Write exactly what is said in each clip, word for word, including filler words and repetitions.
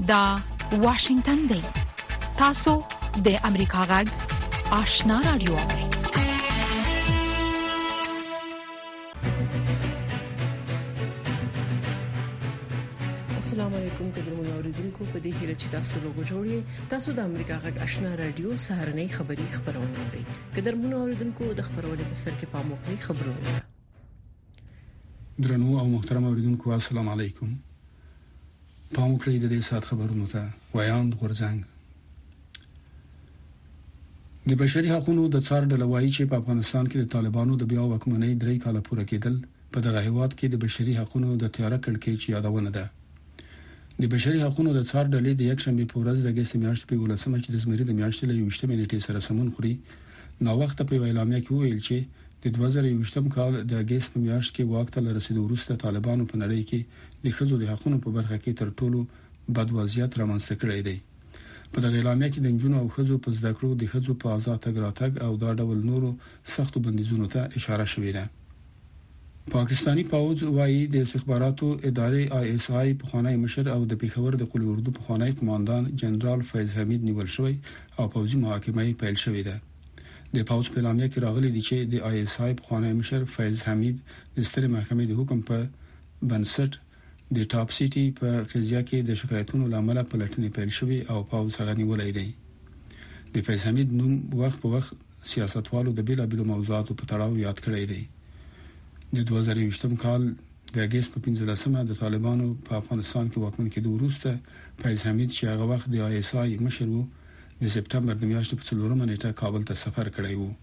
دا واشنگتن دی. تاسو د امریکا غږ آشنا رادیو. السلام علیکم قدرمن اوریدونکو، په دې هیله چې تاسو روغ جوړی. تاسو د امریکا غږ آشنا رادیو سهارنۍ خبری خبرونه اورئ. قدرمن اوریدونکو، د خبرونې په سر کې پاموکړئ خبرونه. درنو او محترم اوریدونکو، السلام علیکم. پاموکړئ د دې سات خبرونو ته. ویاند غورځنګ د بشري حقوقو د څار ډلوایي چې په افغانستان کې د طالبانو د بیا واکمنۍ درې کاله پوره کېدل په دغه هیواد کې د بشري حقوقو د تیاره کړکېچ یادونه ده. د بشري حقوقو د څار ډلې د یک شنبه په ورځ د اگست میاشتې په ولسمه چې د زمري د میاشتې له یوشتمې نیټې سره سمون خوري، نو وخت په اعلامیه کې ویل چې د دوه زره یوشتم کال د اگست میاشت کې واک ته رسیدو وروسته طالبانو په نړۍ کې د ښځو د حقوقو په برخه کې تر ټولو بد وضعیت رامنځته کړی دی. په دغه اعلامیه کې د جنونو او ښځو په زده کړو، د ښځو په آزاد تګ راتګ او دا ډول نورو سختو بندیزونو ته اشاره شوې ده. پاکستانی پوځ وايي د استخباراتو ادارې آی اس آی په خوانی مشر او د پیښور د قلعه اردو په خوانی قوماندان جنرال فیض حمید نیول شوی او پوځي محاکمه پیل شوې ده. د پوځ په اعلامیه کې راغلي دي چې د آی اس آی په خوانی مشر فیض حمید د سترې محکمې د حکم په بنسټ د ټاپ سيټي په قضیه کې د شکایتونو لامل پلټنې پیل شوې او پوځ هغه نیولای دی. د فیض حمید نوم وخت په وخت سیاستوالو د بیلابیلو موضوعاتو په تړاو یاد کړی دی. د دوه زره یوشتم کال د اگست په پنځلسمه د طالبانو په افغانستان کې واکمن کېدو وروسته فیض حمید چې هغه وخت د آی اس آی مشر و، د سپټمبر د میاشتې په څلورمه نیټه کابل ته سفر کړی و.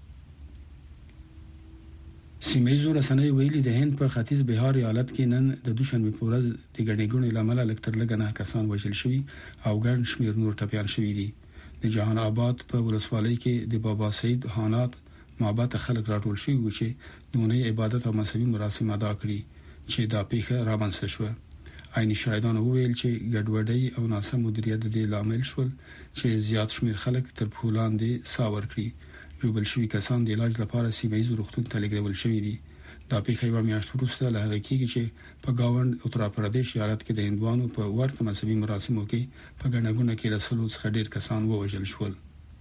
سیمایي رسنۍ ویلي د هند په ختیځ بهار ایالت کې نن د دوشنبه په ورځ د ګڼې لامل لکتر لګنه کسان وژل شوي او ګڼ شمیر نور ټپيان شوي دي. د جهان آباد په ولسوالۍ کې د بابا سید حانات معبد خلک راټول شوي و چې دونه عبادت او مذهبي مراسم ادا کړي چې دا پیښه رامنځته شوه. عیني شاهدان وویل چې ګډوډۍ او ناسم مدیریت د لامل شول چې زیات شمیر خلک تر پولاندې ساور کړي. جوړ شوي کسان د علاج لپاره سیمایي روغتون ته لېږدول شوي دي. دا پیښه یو میاشت وروسته له هغه کېږي چې په گاوند اتر پردیش ایالت کې د هندوانو په ورته مذهبي مراسمو کې په ګڼګونه کې رسولو څخه ډېر کسان ووژل شول.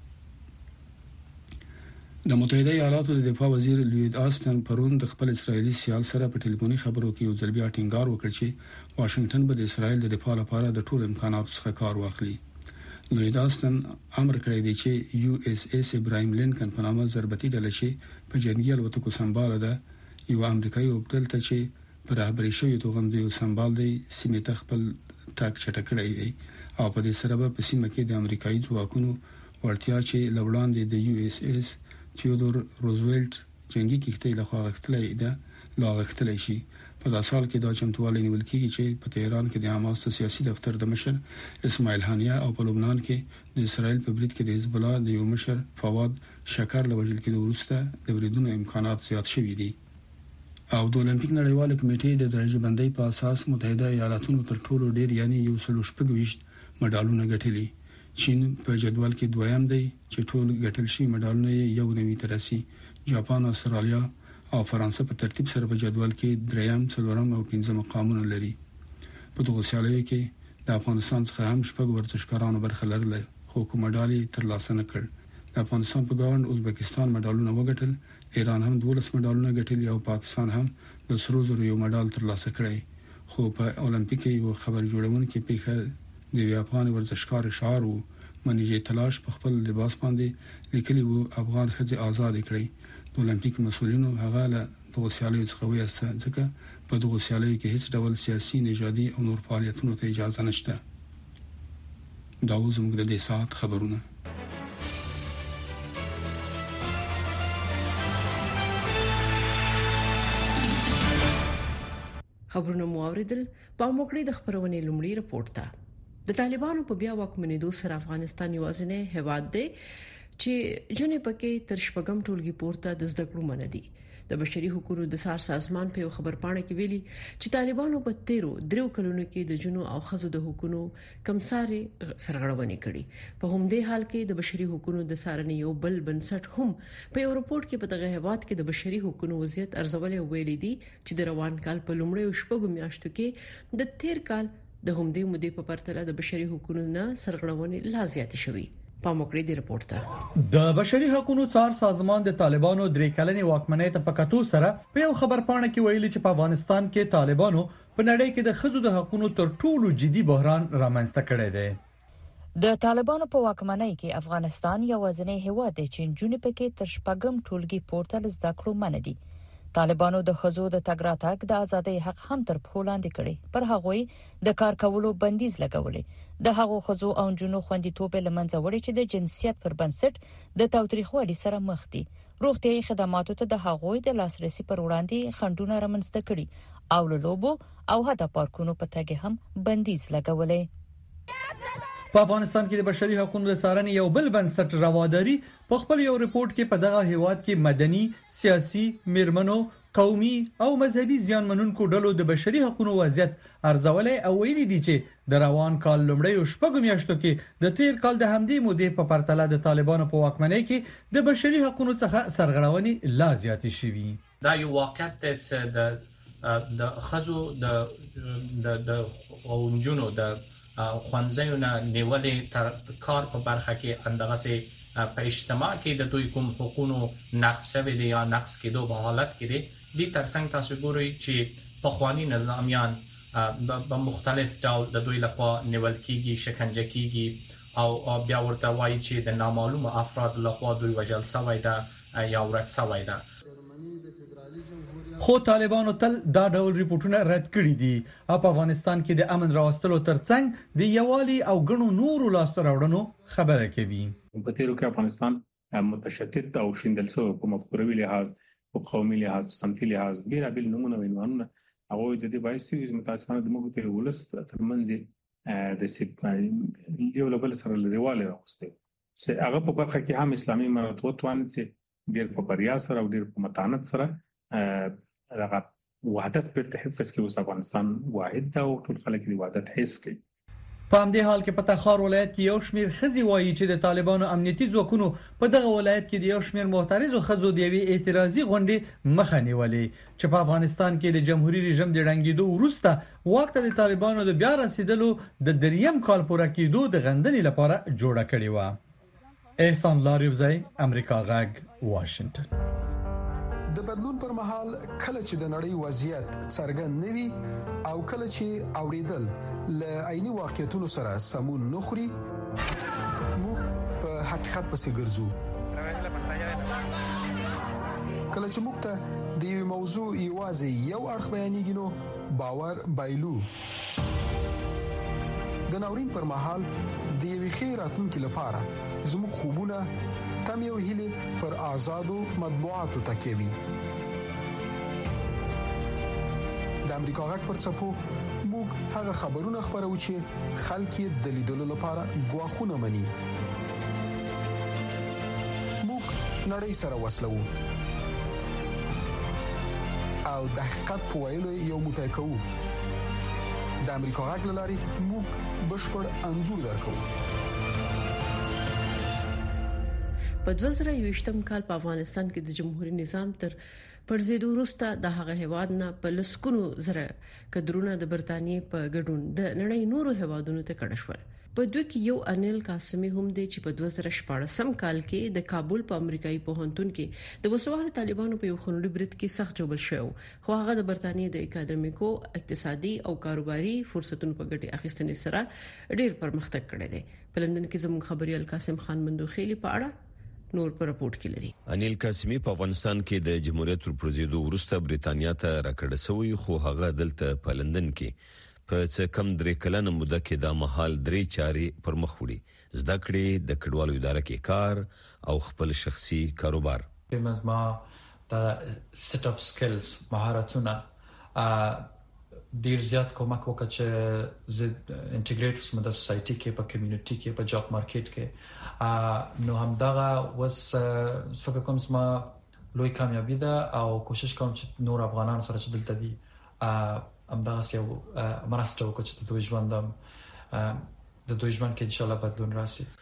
د متحده ایالاتو د دفاع وزیر لوید آستن پرون د خپل اسرایلی سیال سره په ټلیفوني خبرو کې یو ځل بیا ټینګار وکړ چې واشنگټن به د اسرایل د دفاع لپاره د ټولو امکاناتو څخه کار واخلي. لوید آستن امر کړی دی چې یو اس اس ابراهیم لینکن په نامه ضربتي ډله چې په جنگي الوتکو سمبال ده یو امریکایي وکړل ته چې په رهبري شوی توغند یو سمبال دی سیمه ته خپل تاک چټکړی دی او په دې سره په سیمه کې د امریکایي ځواکونو ورتیا چې لوړاندې د یو اس اس تیودور روزولټ جنگي کښتۍ له خوا غښتلې ده لا غښتلې شي. په داسې حال کې دا چمتووالی نیول کېږي چې په تهران کې د حماس سیاسي دفتر د مشر اسماعیل هانیه او په لبنان کې د اسرائیل په برید کې د حزب الله د یو مشر فواد شکر له وژل کېدو وروسته د بریدونو امکانات زیات شوي دي. او د اولمپیک نړیواله کمیټې د درجه بندۍ په اساس متحده ایالاتونو تر ټولو ډیر یعنی یو سل شپږ ویشت مډالونه ګټلي. چین په جدول کې دویم دی چې ټول ګټل شي مډالونه یو نوي ترسي. جاپان، استرالیا او فرانسه په ترتیب سره په جدول کې دریم، څلورم او پنځم مقامونه لري. په دغه سیالیو کې د افغانستان څخه هم شپږ ورزشکارانو برخه لرله خو کوم مډالي ترلاسه نه کړ. د افغانستان په ګاوند ازبکستان مډالونه وګټل، ایران هم دولس مډالونه ګټلي او پاکستان هم د سرو زرو یو مډال ترلاسه کړی. خو په اولمپیک یو خبر جوړونکو پیښه د افغان ورزشکار شعار وو منیجه تلاش په خپل لباس باندې لیکلی وو افغان ښځې آزاد کړي. د اولمپیک مسؤلینو هغه له دغه سیالیو څخه وایسته ځکه په دغه سیالیو کې هیڅ ډول سیاسي، نژادي او نور فعالیتونو ته اجازه نشته. دا زموږ د دې ساعت خبرونه. خبرونه مو اوریدل. په موکړی د خبرونې لومړی رپورټ ته. د طالبانو په بیا واکمنېدو سره افغانستان یوازینی هیواد دی چې جنې پکې تر شپږم ټولګي پورته د زده کړو مندي. د بشري حقوقو د سار سازمان په خبرپاڼه کې ویلي چې طالبانو په تیرو درو کلونو کې د جنو او خزو د حقوقو کمساري سرغړونې کړې. په همدې حال کې د بشري حقوقو د سارنې یو بل بنسټ هم په یو رپورت کې په دغه هیواد کې د بشري حقوقو وضعیت ارزولې ویلي دي چې د روان کال په لومړیو شپږو میاشتو کې د تیر کال د همدې مودې په پرتله د بشري حقوقو نه سرغړونې لا زیاتې شوې. پاموکړې دی رپورت ته د بشري حقوقو څار سازمان د طالبانو درې کلنې واکمنۍ ته پکاتو سره په یو خبر پاڼه کې ویلي چې په افغانستان کې طالبانو په نړۍ کې د خزو د حقوقو تر ټولو جدي بحران رامنځته کړی دی. د طالبانو په واکمنۍ کې افغانستان یوازینی هیواد دی چې جنوب کې تر شپږم ټولګي پورته زده کړو منع دي. طالبانو د خزو د تګ راتګ د ازادۍ حق هم تر پښو لاندې کړي، پر هغوی د کار کولو بندیز لګولې. د هغو خزو او جنونو خوندیتوب لمنځه وړي چې د جنسیت پر بنسټ د تاوتریخوالي سره مخ دي. روغتيایي خدماتو ته د هغوی د لاسرسي پر وړاندې خنډونه رامنځته کړي او له لوبو او حتی پارکونو په تګ هم بندیز لګولې. په افغانستان کې د بشري حقوقو د څارنې یو بل بنسټ رواداري په خپل یو ریپورت کې په دغه هیواد کې مدني، سیاسي، میرمنو، قومي او مذهبي ځانمنونکو ډلو د بشري حقوقو وضعیت ارزولې او ویلي دي چې د روان کال لومړی شپږ میاشتو کې د تیر کال د همدې مودې په پرتله د طالبانو په واکمنۍ کې د بشري حقوقو څخه سرغړونې لا زیاتې شوې. دا یو واقعیت دی چې د د خزو د د د اونجونو د خوانځیو نه نیولې تر کار په برخه کې اندغه سي په اجتماع کې د دوی کوم حقوقو نقض شوی دی یا نقض کېدو په حالت کې دي. د ترڅنګ تاسو ګورئ چې په خواني نظامیان په مختلف ډول د دوی لخوا نیول کیږي، شکنجه کیږي او بیا ورته وایي چې د نامعلومه افراد لخوا دوی وژل شوی ده یا ورک شوی ده. خو طالبانو تل دا ډول ریپورتونه رد کړي دي او په افغانستان کې د امن راوستلو ترڅنګ د یوالي او غنو نورو لاسته راوړنو خبره کوي. په تیرو کې افغانستان متشدد او شیندل شوی په مفکوري لحاظ، په قومي لحاظ، په سمتي لحاظ بیرابل نمونه وینونه هغه د دې باعث چې متاسفانه د موږ ته ولست ترمنځ د سپ یو لبل سره لريواله راوستي. چې هغه په برخه کې هم اسلامي مراتب توان چې ډیر په بریا سره او ډیر په متانت سره دغه وحدت پر تحفظ کې اوس افغانستان واحد دا او ټول خلک دی وحدت حس کوي. په همدې حال کې په تخار ولایت کې یو شمېر خزي وایي چې د طالبانو امنیتي ځواکونو په دغه ولایت کې د یو شمېر معترضو خزو د یوې اعتراضي غونډې مخه نیولې چې په افغانستان کې د جمهوریت رژیم د ړنګېدو وروسته وخت د طالبانو د بیا رسیدلو د دریم کال پوره کېدو د غندنې لپاره جوړه کړې و. احسان لاریوزی، امریکا غږ، واشنگټن. د بدلون پر مهال کله چې د نړۍ وضعیت څرګند نوي او کله چې اوریدل ل عیني واقعیتونو سره سمون نخري موږ په حقیقت پسې ګرځو. کله چې موږ ته د یو موضوع یوازې یو اړخ بیانېږي نو باور بایلو. د ناورین پر مهال د یوې خیر راتلونکو لپاره زموږ خوبونه تم یو هیله پر آزادو مطبوعاتو تکوي. د امریکا غږ پر چپو موږ هغه خبرونه خبرو چې خلک یې د لیدلو لپاره غواخونه مني. موږ نړۍ سره وسلو او د حقیقت په ویلو یو موټی کوو. د امریکا غږ لاري موږ بشپړ انځور درکو. په دوه زره یوویشتم کال په افغانستان کې د جمهوریت نظام تر پرځېدو وروسته د هغه هیواد نه په لسکونو زره کډرونه د برتانیې په ګډون د نړۍ نورو هیوادونو ته کډه شول. په دوی کې یو انیل قاسمی هم دی چې په دوه زره شپږم کال کې د کابل په امریکایي پوهنتون کې د وسوال طالبانو په یو خنډي برید کې سخت جوړ شو، خو هغه د برتانیې د اکیډمیکو، اقتصادي او کاروباري فرصتونو په ګټه اخیستنې سره ډیر پرمختګ کړی دی. په لندن کې زموږ خبريال قاسم خان مندوخيلي په اړه نور پر رپورت کې لري. انیل قاسمی په افغانستان کې د جمهوریت تر پرځېدو وروسته بریتانیا ته راکړه شوی، خو هغه دلته په لندن کې په څه کم درې کلنه موده کې د محل درې چارې پر مخ وړي، زده کړې، د کډوالو اداره کې کار او خپل شخصي کاروبار. ما د سیټ اف سکلز مهارتونه ډیر زیات کومک وکړ چې زه انټیګریټ شم د سوسايټي کې، په کمیونټي کې، په جاب مارکیټ کې. نو همدغه وس فکر کوم چې ما لوی کامیابی ده او کوشش کوم چې نور افغانان سره چې دلته دي همدغه سیو مرسته وکړي چې د دوی ژوند د دوی ژوند کې ان شاء الله بدلون راشي.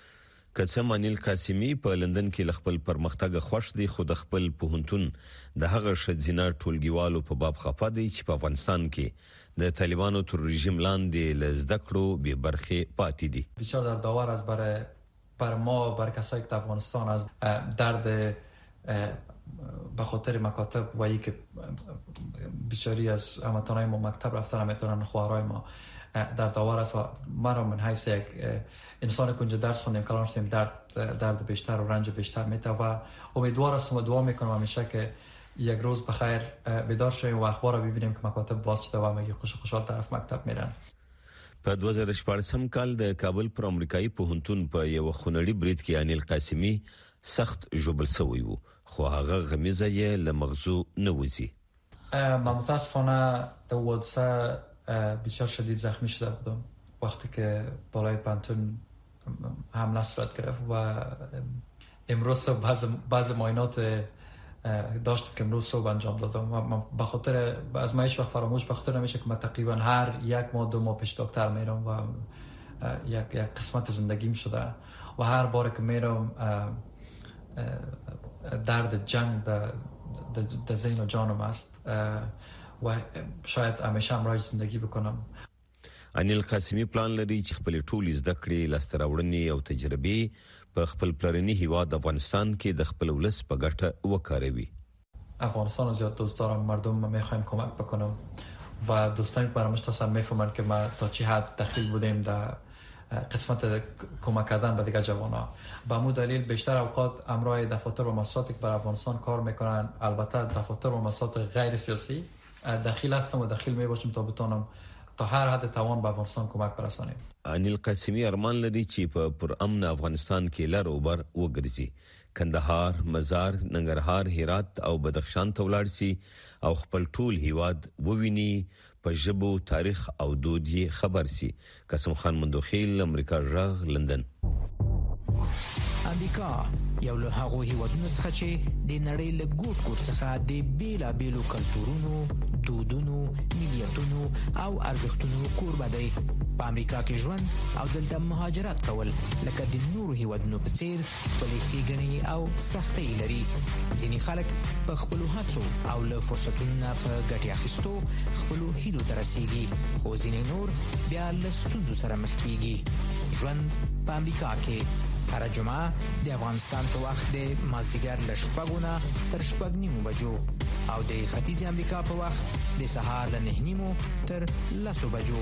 قسم انیل قاسمی په لندن کې خپل پرمختګ خوښ دی خو د خپل پوهنتون د هغه شذینه ټولګیوالو په باب خپه دی چې په افغانستان کې د طالبانو تر رژیم لاندې لزدکړو به برخه پاتې دي. بسیار داور از برای بر ما بر کسایی که در افغانستان از درد به خاطر مکاتب و یک بسیاری از هموطنان ما مکتب رفتن میتونن خواهرای ما در داور است و مرا من حیث یک انسان کنج درس خوندیم کلان شدیم درد درد بیشتر و رنج بیشتر میته و امیدوار هستم و دعا میکنم همیشه که یک روز بخیر بیدار شویم و اخبار رو ببینیم که مکاتب باز شده و میگه خوش خوشحال طرف مکتب میرن. په دوه زره شپږم کال د کابل پر امریکایي پوهنتون په یو خونړي برید کې انیل قاسمی سخت جوبل شوی وو خو هغه غمیزه یې لمغزو نه وځي. من متاسفانه در حادثه بسیار شدید زخمی شده بودم وقتی که بالای پانتون حمله صورت گرفت و امروز بعض بعض معاینات داشتم که امروز صبح انجام دادم و من به خاطر از من هیچ وقت فراموش به خاطر نمیشه که من تقریبا هر یک ماه دو ماه پیش دکتر میرم و یک یک قسمت زندگیم شده و هر بار که میرم درد جنگ در ذهن و جانم است و شاید همیشه همراه زندگی بکنم. انیل قاسمی پلان لري چې خپل ټول زده کړې لاستراوړنې او تجربې په خپل پلرني هیواد افغانستان کې د خپل ولس په ګټه وکاروي. افغانستان زیاد دوست دارم، مردم میخوایم کمک بکنم و دوستانی برامش تا میفهمن که ما تا چه حد دخیل بودیم در قسمت کمک کردن به دیگر جوانا. به همون دلیل بیشتر اوقات امرای دفاتر و مؤسساتی که بر افغانستان کار میکنن، البته دفاتر و مؤسسات غیر سیاسی، دخیل هستم و دخیل میباشم تا بتونم تا هر حد توان به افغانستان کمک برسانیم. انیل قاسمی ارمان لري چې په پر امن افغانستان کې لار اوبر وګرځي. کندهار، مزار، ننګرهار، هرات او بدخشان ته ولاړ شي او خپل ټول هیواد وویني، په ژبو، تاریخ او دود یې خبر شي. قاسم خان مندوخیل، امریکا ژغ، لندن. امریکا یو له هغو هیوادونو څخه چې د نړۍ له ګوټ ګوټ څخه د بیلابیلو کلتورونو، دودونو، ملیتونو او ارزښتونو کوربه دی. په امریکا کې ژوند او دلته مهاجرت کول لکه د نورو هیوادونو په څیر خپلې ښېګڼې او سختۍ لري. ځینې خلک په خپلو هڅو او له فرصتونو نه په ګټې اخیستو خپلو هیلو ته رسیږي، خو ځینې نور بیا له ستونزو سره مخ کیږي. ژوند په امریکا کې هر جمعه د افغانستان په وخت د مازدیګر له شپږو نه تر شپږ نیمو بجو او د ختیځې امریکا په وخت د سهار له نهه نیمو تر لسو بجو.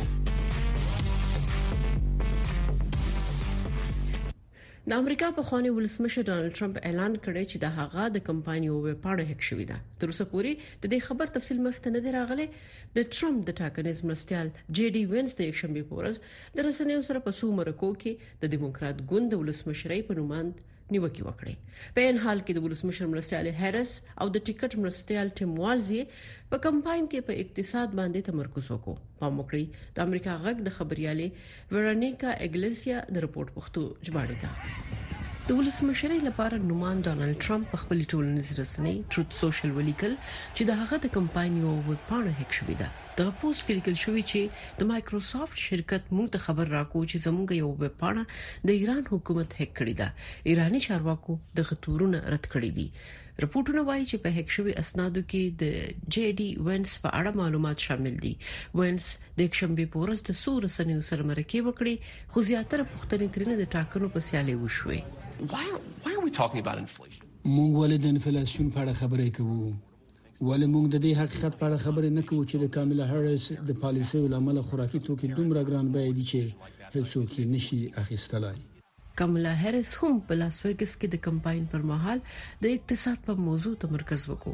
د امریکا په خواني ولسمشر ډانلډ ټرمپ اعلان کړی چې د هغه د کمپایني او وپاړه هک شوې ده. تر اوسه پورې د دې خبر تفصیل مخته نه دی راغلی. د ټرمپ د ټاکنیز مرستيال جی ډي وینس د یکشنبه پورز د رسنیو سره په سو مرکو کې د دیموکرات ګوند د ولسمشرۍ په نوماند نیوکه وکړه. په ان حال کې د ولسمشر مرستيال هریس او د ټیکټ مرستيال ټیم والزي په کمپاین کې په اقتصاد باندې تمرکز وکړ. په موکړی د امریکا غږ د خبريالي ورونیکا اګلیسیا د رپورت پښتو ژباړه ده. د ولسمشرۍ لپاره نومان ډانلډ ټرمپ په خپل ټولنیز رسنۍ ټروت سوشل ولیکل چې د هغه د کمپایني او وپاڼه هک شوې ده. د پوسټ کې لیکل شوی چې د مایکروسافټ شرکت موږ ته خبر راکو چې زموږ یو وپاڼه د ایران حکومت هک کړې ده. ایرانی چارواکو د غتورونه رد کړې دي. رپورټونه وایي چې په هک شوی اسنادو کې د جی ډي وینس په اړه معلومات شامل دي. وینس د یکشنبه پورز د سور سنیو سره مرکه وکړي، خو زیاتره پوښتنې ترنه د ټاکنو په سیالي وشوي. Why, why are we talking about inflation? موږ ولې د انفلیسیون په اړه خبرې کوو؟ ولې موږ د دې حقیقت په اړه خبرې نه کوو چې د کاملا هریس د پالیسۍ لامل خوراکي توکي دومره ګران بیه دي چې هیڅوک یې نشي اخیستلای. کاملا هریس هم په لاس ویګس کې د کمپاین پر مهال د اقتصاد په موضوع تمرکز وکړ.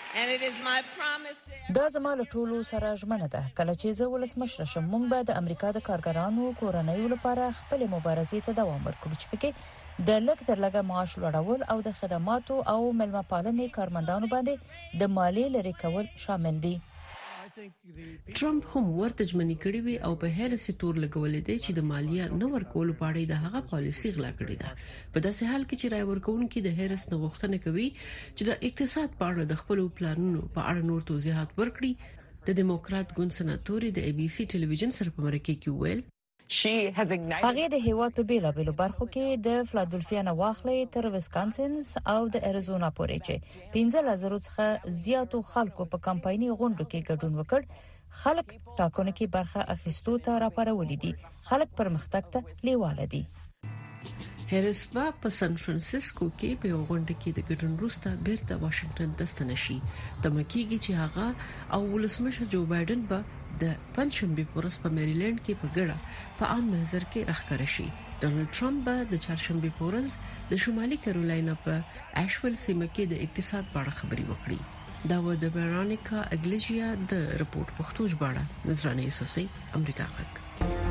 دا زما له ټولو سره ژمنه ده. کله چې زه ولسمشر شم، موږ به د امریکا د کارګرانو کورنۍ لپاره خپل مبارزې ته دوام ورکړو چې پکې د لږ تر لږه معاش لوړول او د خدماتو او ملمه پالنې کارمندانو باندې د مالیې لرې کول شامل دي. ټرمپ هم ورته ژمنې کړې وي او په هر څه تور لګولې دي چې د مالیه نه ورکول پاړې د هغه پالیسي غلا کړې ده. په داسې حال کې چې رای ورکوونکي د هریس نغښتنه کوي چې د اقتصاد په اړه د خپل پلانونو په اړه نور توضیحات ورکړي. د دیموکرات ګوند سناتوري د ای بي سي ټلویزیون سره په مرکه کې ویل هغه د هیواد په بیلابېلو برخو کې د فلادلفیا نه واخلې تر ویسکانسن او د اریزونا پورې چې پنځه زره څخه زیاتو خلکو په کمپایني غونډو کې ګډون وکړ. خلک ټاکنو کې برخه اخیستو ته راپارولې دي. خلک پرمختګ ته لیواله دي. هریس با په سان فرانسیسکو کې په غونډه کې د ګډون وروسته بیرته واشنگټن ته ستنه شي. تمکیږي چې هغه او ولسمشر جو بایدن به د پنځشنبه پورس په میریلند کې په ګډه په عام محضر کې راخکاره شي. ډونالد ټرمپ به د چهارشنبه پورس د شمالي کیرولاینا په اشویل سیمه کې د اقتصاد په اړه خبري وکړي. دا و د برانیکا اګلیجیا د رپورت پښتو ژباړه نظرانه یوسفزي امریکا غږ.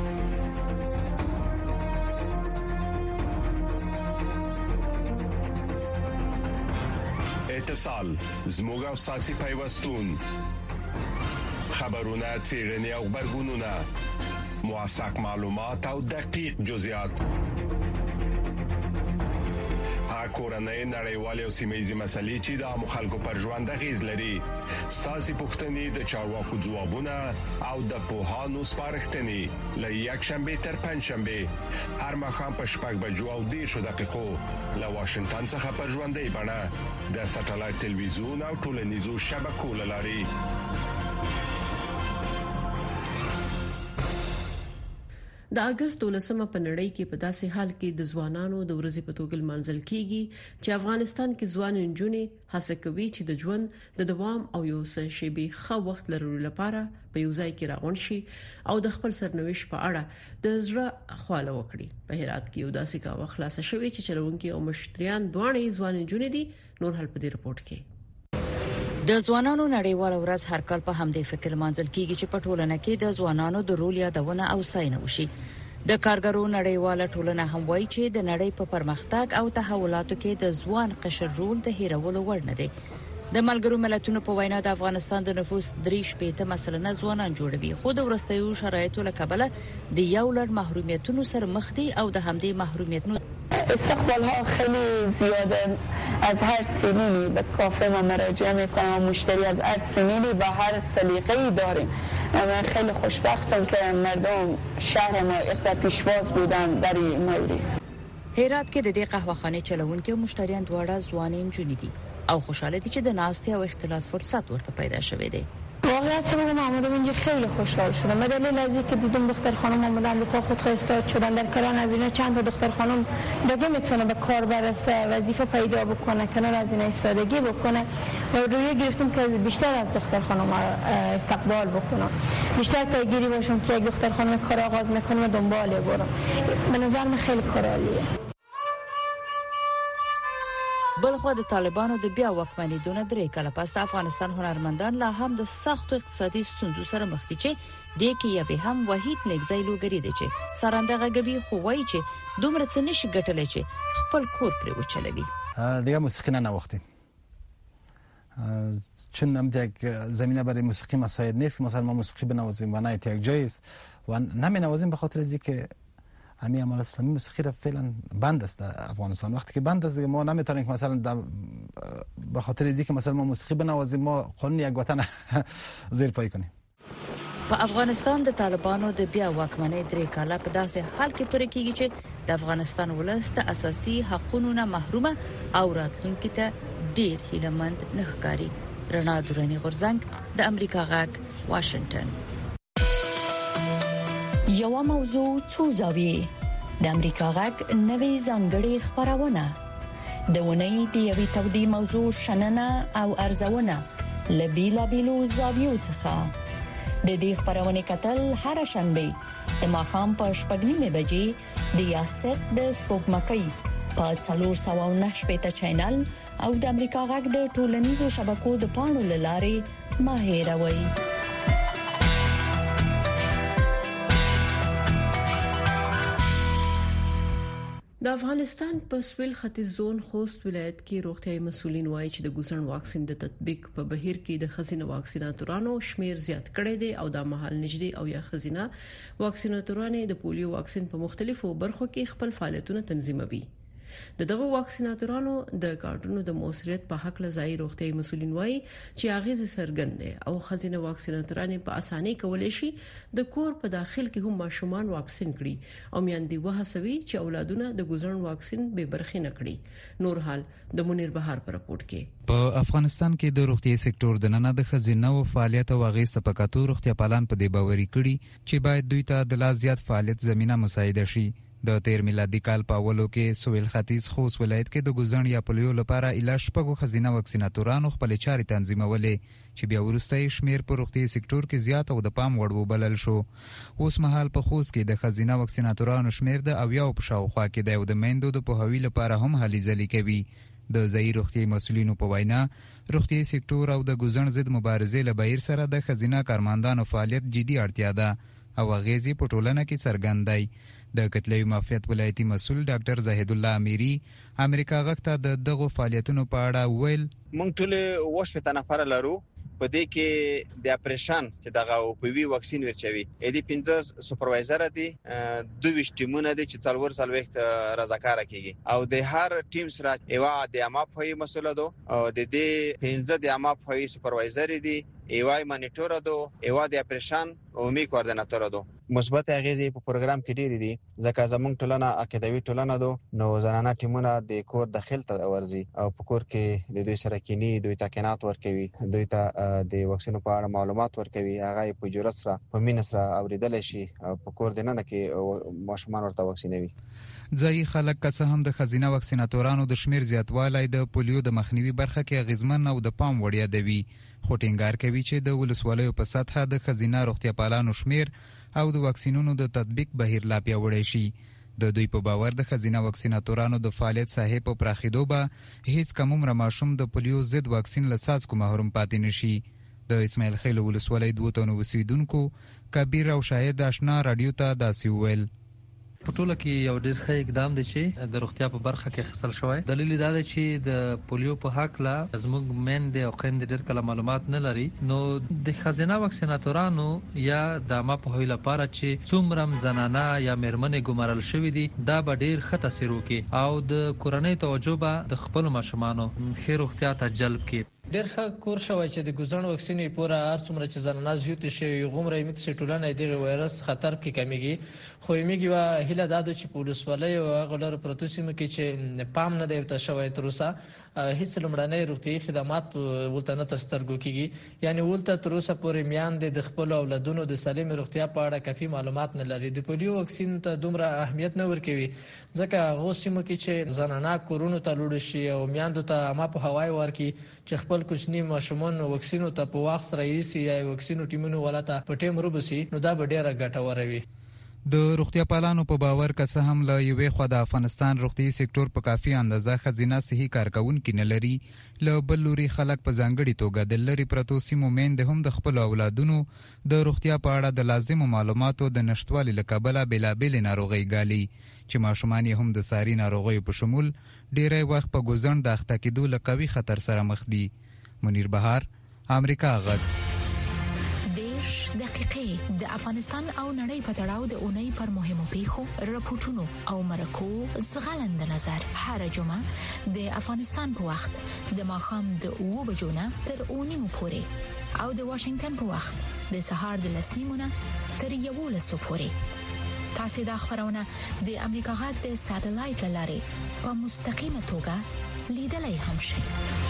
اتصال زموږ او ساسي پیوستون خبرونه چیرنی او خبرګونونه موثق معلومات او دقیق جزئیات کورنۍ نړیوالې او سیمه‌یزې مسلې چې د عام خلکو پر ژوند اغیز لري. ساسي پوښتنې د چارواکو ځوابونه او د پوهانو سپارښتنې له یک شنبه تر پنځشنبه هر مخام په شپږ بجو او دېرشو دقیقو له واشنگټن څخه پر ژوندۍ بڼه د ساتلایت ټلویزیون او ټولنیزو شبکو له لارې. د اگست دولسمه په نړۍ کې په داسې حال کې د ځوانانو د ورځې په توګه منځل کیږي چې افغانستان کې ځوان نجونې هڅه کوي چې د ژوند د دوام او یو څه شیبي خو وخت لرلو لپاره په یو ځای کې راغون شي او د خپل سرنوشت په اړه د زړه خواله وکړي. په هرات کې یو داسې کا وخلاص شوی چې چلونکي او مشتریان دوه ځوان نجونې دي. نور حل په دې رپورت کې د ځوانانو نړیواله ورځ هر کال په همدې فکر منځل کیږي چې په ټولنه کې د ځوانانو د رول یادونه او ستاینه وشي. د کارګرو نړیواله ټولنه هم وایي چې د نړۍ په پرمختګ او تحولاتو کې د ځوان قشر رول د هیرولو وړ نه دی. د ملګرو ملتونو په وینا د افغانستان د نفوس درې شپېته مثلا ځوانان جوړوي، خو د ورستیو شرایطو لکبله د یو لړ محرومیتونو سره مخ دي او د همدې محرومیتونو استقبال ها خیلی زیاده. از هر سنینی به کافه ما مراجعه میکنم و مشتری از هر سنینی و هر سلیقه‌ای داریم. من خیلی خوشبختم که مردم شهر ما اقتصاد پیشواز بودن در این مورد. هرات کې د دې قهوهخانه چلوونکو مشتریان دواړه ځوانان جونې دي او خوشاله دي چې د ناستي او اختلاط فرصت ورته پیدا شوه دی. واقعیت من آمدم اینجا خیلی خوشحال شدم. به دلیل از اینکه دیدم دختر خانم آمدن به پا خود استاد شدن. در کنار از اینا چند تا دختر خانم دیگه میتونه به کار برسه، وظیفه پیدا بکنه، کنار از اینا ایستادگی بکنه و روی گرفتم که بیشتر از دختر خانم استقبال بکنم، بیشتر پیگیری باشم که یک دختر خانم کار آغاز میکنه و دنبال برم. به نظر من خیلی کار عالیه. بلخو د طالبانو د بیا واکمنۍ دونه درې کاله پس افغانستان هنرمندان لا هم د سختو اقتصادي ستونزو سره مخ دي چې د کې یو هم وحید نګځای لوګری دي چې سرانده غږوي خو وایي چې دومره څه نشي ګټلای چې خپل کور پرې وچلوي. دیگه موسیقی نه نواختیم چون هم یک زمینه برای موسیقی مساعد نیست. مثلا ما موسیقی بنوازیم و نه یک جایی است و نمی نوازیم به خاطر از اینکه همین عمل اسلامی موسیقی را فعلا بند است در افغانستان. وقتی که بند است ما نمیتونیم که مثلا به خاطر از اینکه مثلا ما موسیقی بنوازیم ما قانون یک وطن زیر پای کنیم. په افغانستان د طالبانو د بیا واکمنۍ درې کاله په داسې حال کې پرې کیږي چې د افغانستان ولس د اساسي حقوقو نه محرومه او راتلونکي ته ډیر هیلمند نه ښکاري. رڼا درنی غورزنګ د امریکا غږ واشنگټن. یو موضوع څو زاویې د امریکا غږ نوې ځانګړې خبرونه د ونې د یوې تودې موضوع شننه او ارزونه لبیلا بیلو زاویو څخه د دې خبرونه کتل هر شنبه د ماښام په شپږ نیمه بجې د یاست د سپوږمکۍ په څلور سوه نهه شپېته چینل او د امریکا غږ د ټولنیزو شبکو د پاڼو لارې ما هېروي. د افغانستان په سویل ختیځ زون خوست ولایت کې روغتيایي مسولین وایي چې د ګوزن واکسین د تطبیق په بهیر کې د خزینه واکسیناتورانو شمیر زیات کړی دی او د مهال نږدې او یا خزینه واکسیناتورانو د پولیو واکسین په مختلفو برخو کې خپل فعالیتونه تنظیموي. د دغه واکسیناتورانو د کارتونو د موثریت په حق له ځای روغتي مسولین وایي چې اغیز سرګند دي او خزینه واکسیناتورانو په اسانۍ کولای شي د کور په داخل کې هم ماشومان واکسین کړي او میاندې وهڅوي چې اولادونه د ګوزن واکسین به برخه نه کړي. نور حال د منیر بهار پر رپورت کې په افغانستان کې د روغتي سکتور د نن د خزینه او فعالیت او اغیز صفقاتو روغتي پالان په دی باوري کړي چې باید دوی ته د لا زیات فعالیت زمينه مساعده شي. د تیر میلادي کال په اولو کې سویل ختیځ خوست ولایت کې د ګوزن یا پولیو لپاره علاج شپږو خزینه واکسیناتورانو خپل چاري تنظیمولې چې بیا وروسته شمیر په روغتي سکتور کې زیات او د پام وړ وبلل شو. اوس مهال په خوست کې د خزینه واکسیناتورانو شمیر د اویاو په شاوخوا کې دی او د میندو د پوهاوي لپاره هم هلي ځلې کوي. د ځای روغتي مسولینو په وینا روغتي سکتور او د ګوزن ضد مبارزې لبیر سره د خزینه کارمندانو فعالیت جدي اړتیا ده او غیزي په ټولنه کې څرګند دی. د کتلوي معافیت ولایتي مسول ډاکټر زاهد الله امیری امریکا غږ د دغه فعالیتونو په اړه ویل مونږ ټول وشپه تنفر لرو په دې کې د اپریشن چې دغه او پی وی واکسین ورچوي اې دی پنځه سپروایزر دي دوه ټیمونه دي چې څلور سال وخت رضاکار کیږي او د هر ټیم سره ایوا د اما په مسوله دو او د دې پنځه د اما په سپروایزر دي ایوای مانیټور دو ایوا د اپریشن او می کوردیناتور دو. مثبت اغیزې په پروګرام کې ډېری دي ځکه زمونږ ټولنه اکیډمي ټولنه دو نو زنانه ټیمونه د کور داخل ته ورزي او په کور کې د دوی سره کینی دوی تاکینات ورکوي دوی ته د واکسینو په اړه معلومات ورکوي هغه په جرأت سره په مين سره اوریدل شي او په کور دننه کې ماشومان ورته واکسینوي. ځای خلک که څه هم د خزینه واکسیناتورانو د شمیر زیاتوالی د پولیو د مخنیوي برخه کې اغیزمن او د پام وړ یادوي خو ټینګار کوي چې د ولسوالیو په سطحه د خزینه روغتیا پالانو شمیر او د واکسینونو د تطبیق بهیر لا پیاوړی شي. د دوی په باور د خزینه واکسیناتورانو د فعالیت ساحې په پراخېدو به هیڅ کم عمره ماشوم د پولیو ضد واکسین له څاڅکو محروم پاتې نشي. د اسماعیل خیل ولسوالۍ دوه تنو اوسیدونکو کبیر او شاهد آشنا رادیو ته داسې ویل په ټوله کې یو ډېر ښه اقدام دی چې د روغتیا په برخه کې خصل شوی. دلیل دا دی چې د پولیو په حق لا زموږ میندې او خویندې ډېر کله معلومات نه لري نو د خزینه واکسیناتورانو یا د ما په هیله لپاره چې څومره زنانه یا میرمنې ګمارل شوې دي دا به ډېر ښه تاثیر وکړي او د کورنۍ توجه به د خپل ماشومانو ښه روغتیا ته جلب کړي. ډېر ښه کور شوی چې د ګوزن واکسین پورا هر څومره چې زنانه زیات شي غومره یې چې ټولنه د وایرس خطر کې کمیږي خو یې وا هله دا چې پولیسوالۍ او غلر پروتوسیم کې چې پام نه دی ورته شوی تر اوسه هیڅ لمړنۍ روغتي خدمات ولته نه تسترګو کیږي یعنی ولته تر اوسه پورې میان د خپل اولادونو د سالم روغتیا په اړه کافي معلومات نه لري. د پولیو واکسین ته دومره اهمیت نه ورکوي ځکه هغه سیمو کې چې زنانه کورونو ته لوړ شي او میاندو ته اما په هوای ورکی چې خپل کوچنی ماشومان واکسینو ته په وخت سره یې یا واکسینو ټیمونو ولته په ټیم روبسي نو دا به ډیره ګټوره وي. د روغتیا پالانو په باور که څه هم له یوې خوا د افغانستان روغتي سکتور په کافي اندازه خزینه صحي کارکونکي نه لري له بل لوري خلک په ځانګړي توګه د لري پرتو سیمو میندې هم د خپل اولادونو د روغتیا په اړه د لازمو معلوماتو د نشټوالي له کبله بېلابېلې ناروغۍ ګالي چې ماشومان یې هم د ساري ناروغیو په شمول ډېری وخت په ګوزن د اخته کېدو له قوي خطر سره مخ دي. منیر بهار امریکا غږ دقیقې د افغانستان او نړۍ په تړاو د اونۍ پر مهمو پیښو راپورټونو او مرکو زغلند نظر هر جمعه د افغانستان په وخت د ماښام د اوو بجو نه تر اوو نیمو پورې او د واشنگټن په وخت د سهار د لس نیمو نه تر یوولسو پورې. تاسو د خبرونه د امریکا غږ د ساتلایت لارې په مستقیمه توګه لیدلای هم شئ.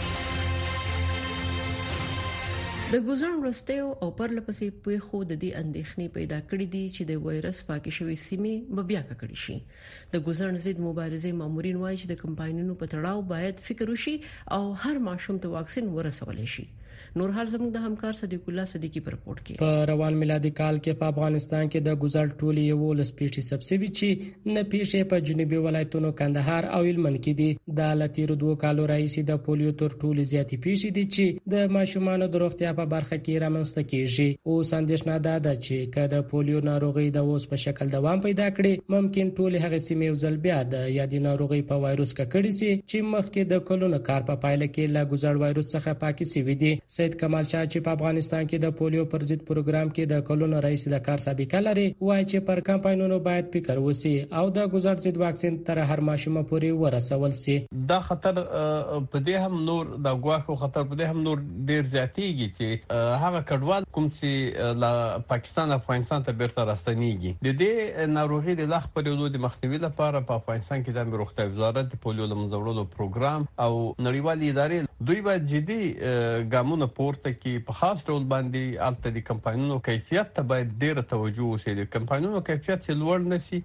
د ګوزن ورستیو او پرلپسې پیښو د دې اندېښنې پیدا کړې دي چې د وایرس پاکي شوی سیمې بیا کړي شي. د ګوزن ضد مبارزې مامورین وایي چې د کمپاینونو په تړاو باید فکر وشي او هر ماشوم ته واکسین ورسول شي. نور حال زموږ د همکار صدیق الله صدیقی په رپورت کې په روان میلادي کال کې په افغانستان کې د ګوزل ټولي یو لسپیټي سبسیبي چې نه پیښه په جنوبي ولایتونو کندهار او هلمند کې دي. د لتیرو دوه کالو راهیسې د پولیو تر ټولي زیاتې پیښې دي چې د ماشومانو د روغتیا په برخه کې رامنځته کیږي او اندېښنه ده چې کله د پولیو ناروغي د اوس په شکل دوام پیدا کړي ممکن ټول هغه سیمې وزل بیا د یادې ناروغي په وایروس ککړې سي چې مخکې د کلونو کار په پایله کې لا ګزړ وایروس څخه پاکي سوي دي. سید کمال شاه چې په افغانستان کې د پولیو پر ضد پروګرام کې د کلونو رئیس د کار سابقه لري وایي چې پر کمپاینونو باید فکر وسی او د ګزړ ضد واکسین تر هر ماشوم پورې ورسول سي. دا خطر په دې هم نور د غواخو خطر په دې هم نور ډیر زیاتېږي چې هغه کډوال کوم چې له پاکستان افغانستان ته بیرته راستنیږي. د دې ناروغي د لغ پریودو د مخنیوي لپاره په افغانستان کې د روغتیا وزارت د پولیو لمنځورلو پروګرام او نړیوالې ادارې دوی باید جدي ګامونه پورته کړي. په خاص ډول باندې الته د کمپاینونو کیفیت ته باید ډیره توجه وشي. د کمپاینونو کیفیت چې لوړ نشي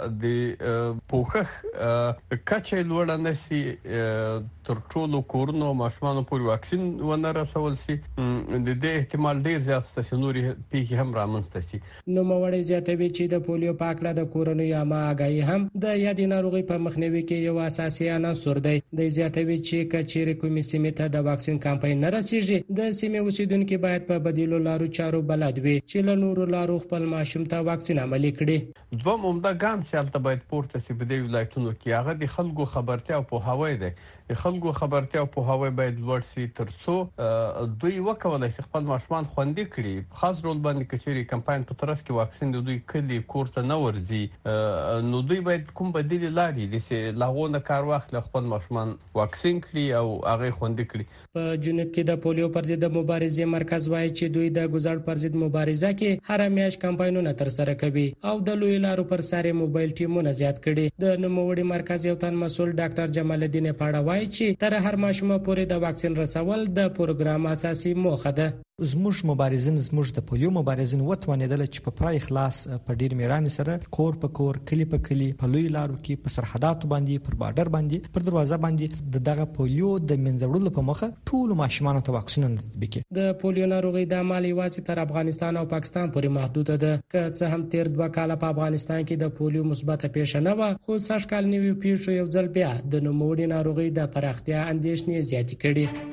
د پوښښ کچې لوړ نشي تر ټولو کورونو ماشومان پورې واکسین ونه رسول شي د دې احتمال ډیر زیات ستاسو نوري پیښې هم رامنځته شي. نو موړې زیاتوي چې د پولیو پاکله د کورونو یا ما آگاهي هم د یادې ناروغي په مخنیوي کې یو اساسي عنصر دی. د زیاتوي چې کچېره کومې سیمې ته د واکسین کمپاین نه رسیږي د سیمې اوسیدونکو باید په بدیلو لارو چارو بلد وي چې له نورو لارو خپل ماشوم ته واکسین عملي کړي. دوه عمده ګام چې البته باید پورته شي په دې ولایتونو کې هغه د خلکو خبرتیا او پوهاوی دی. د خلکو خبرتیا او پوهاوی باید لوړ شي ترڅو دوی وکولای شي خپل ماشومان خوندي کړي. خاص ډول باندې کچېری کمپاین په ترڅ کې واکسین د دوی کلی کوړه نه ورځي نو دوی باید کوم بدیل لاري د لاغونه کار واخلي خپل ماشومان واکسین کړي او هغه خوندي کړي. په جنوب کې د پولیو پر ضد مبارزې مرکز وایي چې دوی د ګزړ پر ضد مبارزه کې هر میاشت کمپاینونه تر سره کوي او د لوی لارو پر ساري موبایل ټیمونه زیات کړي. د نوموړي مرکز یو تن مسول ډاکټر جمال الدین پاړه وایي چې تر هر ماشوم پورې د واکسین رسول د پروګرام اساسي موخه ده. زموږ مبارزین زموږ د پولیو مبارزین وتوانیدل چې په پرای اخلاص په ډیر میړانې سره کور په کور کلی په کلی په لوی لارو کې په سرحداتو باندې پر بارډر باندې پر دروازه باندې د دغه پولیو د منځوړلو په مخه ټول ماشومان ته واکسینونه تطبیق کړي. د پولیو ناروغي د مالی واسطه تر افغانستان او پاکستان پورې محدود ده. که څه هم تیر دوه کاله په افغانستان کې د پولیو مثبت پیښه نه و خو سږ کال نیو پیښو یو ځل بیا د نوموړي ناروغي د پراختیا اندېښنې زیاتې کړي.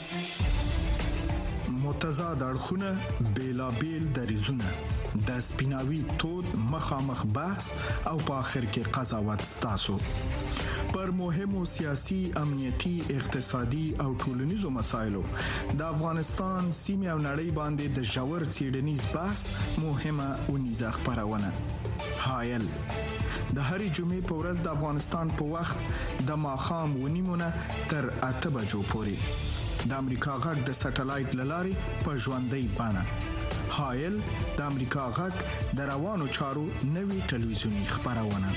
متضاد اړخونه بیلابیل دریزونه د سپیناوي تود مخامخ بحث او په اخر کې قضاوت ستاسو پر مهمو سیاسي امنیتي اقتصادي او ټولنیزو مسایلو د افغانستان سیمه او نړۍ باندې د ژور څېړنیز بحث مهمه ونیزه خبرونه حایل د هرې جمعې په ورځ د افغانستان په وخت د ماښام ونیمونه تر اته بجو پورې د امریکا غږ د سټلایټ للارې په ژوندۍ بڼه حایل د امریکا غږ د روانو چارو نوي ټلویزیونی خبرونه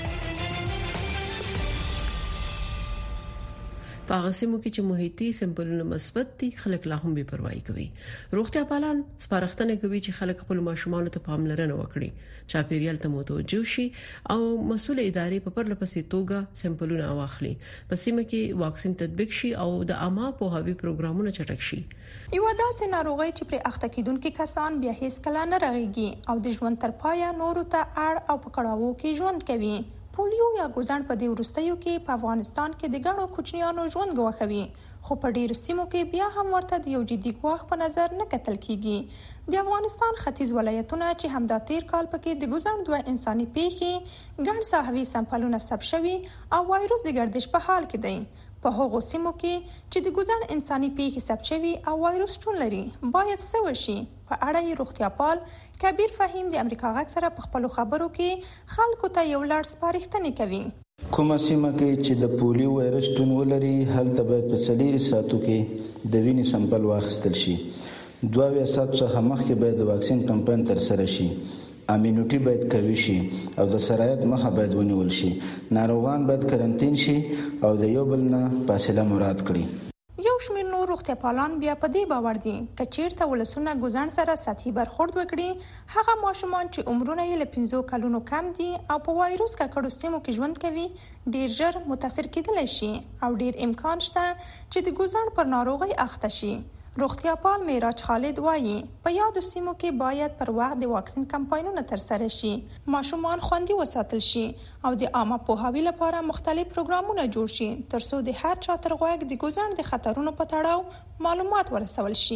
په هغه سیمو کې چې محیطي سمپلونه مثبت دي خلک لا هم بې پروايي کوي. روغتیا پالان سپارښتنه کوي چې خلک خپل ماشومان ته پاملرنه وکړي چاپیریال ته متوجه شي او مسول ادارې په پرله پسې توګه سمپلونه واخلي. په سیمه کې واکسین تطبیق شي او د عامه پوهاوي پروګرامونه چټک شي. یو داسې ناروغي چې پر اخته کیدونکو کسان بیا هیڅ کله نه رغيږي او د ژوند تر پایه نورو ته اړ او پکړاوو کې ژوند کوي. پولیو یا ګوزڼ په دې وروستیو کې په افغانستان کې د ګڼو کوچنیانو ژوند ګواښوي خو په ډیرو سیمو کې بیا هم ورته د یو جدي ګواښ په نظر نه کتل کیږي. د افغانستان ختیځ ولایتونه چې همدا تیر کال پکې د ګوزڼ دوه انساني پیښې ګڼ ساحوي سمپلونه ثبت شوي او وایروس د ګردش په حال کې دی. په هغو سیمو کې چې د ګوزڼ انساني پیښې ثبت شوي او وایروس شتون لري باید څه وشي په اړه یې روغتیاپال کبیر فهیم د امریکا غږ سره په خپلو خبرو کې خلکو ته یو لړ سپارښتنې کوي. کومه سیمه کې چې د پولیو وایرس شتون ولري هلته باید په څلور ساعتو کې د وینې سمپل واخیستل شي. دوه ویا ساعت څخه مخکې باید د واکسین کمپاین تر سره شي. امینوټي باید قوي شي او د سرایت مخه باید ونیول شي. ناروغان باید کرنټین شي او د یو بل نه فاصله مراد کړي. یو شمېر نور روغتیاپالان بیا په دې باور دي که چیرته ولسونه ګوزڼ سره سطحي برخورد وکړي هغه ماشومان چې عمرونه یې له پنځو کلونو کم دي او په وایروس ککړو سیمو کې ژوند کوي ډیر ژر متاثر کېدلی شي او ډیر امکان شته چې د ګوزڼ پر ناروغي اخته شي. روغتیاپال معراج خالد وایي په یادو سیمو کې باید پر وخت د واکسین کمپاینونه ترسره شي ماشومان خوندي وساتل شي او د عامه پوهاوي لپاره مختلف پروګرامونه جوړ شي ترڅو د هر چا تر غوږ د ګوزڼ د خطرونو په تړاو معلومات ورسول شي.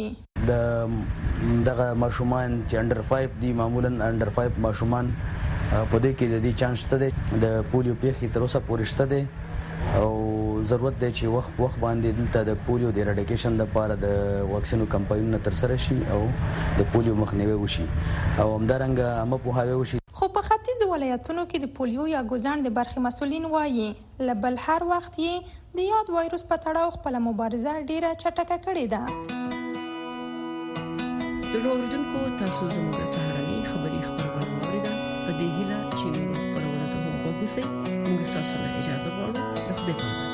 د دغه ماشومان چې انډر پنځه دي معمولا انډر پنځه ماشومان په دې کې د دې چانس ته د پولیو پیښې تر اوسه پورې شته دي او ضرورت دی چې وخت وخت باندې دلته د پولیو د اراډیکیشن لپاره د واکسینو کمپاینونه تر سره شي او د پولیو مخنیوي وشي او همدارنګه هم په هاوی وشي. خو په ختیځ ولایتونو کې د پولیو یا ګوزڼ د برخې مسولین وایي لبل هر وخت یې د یاد وایروس په تړاو خپل مبارزه ډیره چټکه کړې ده. د اوریدونکو تاسو زموږ سهارني خبري خبرونه اوریدل په دې هیله چې خبرونه ته وګورئ. موږ تاسو ته اجازه غواړو د خدای په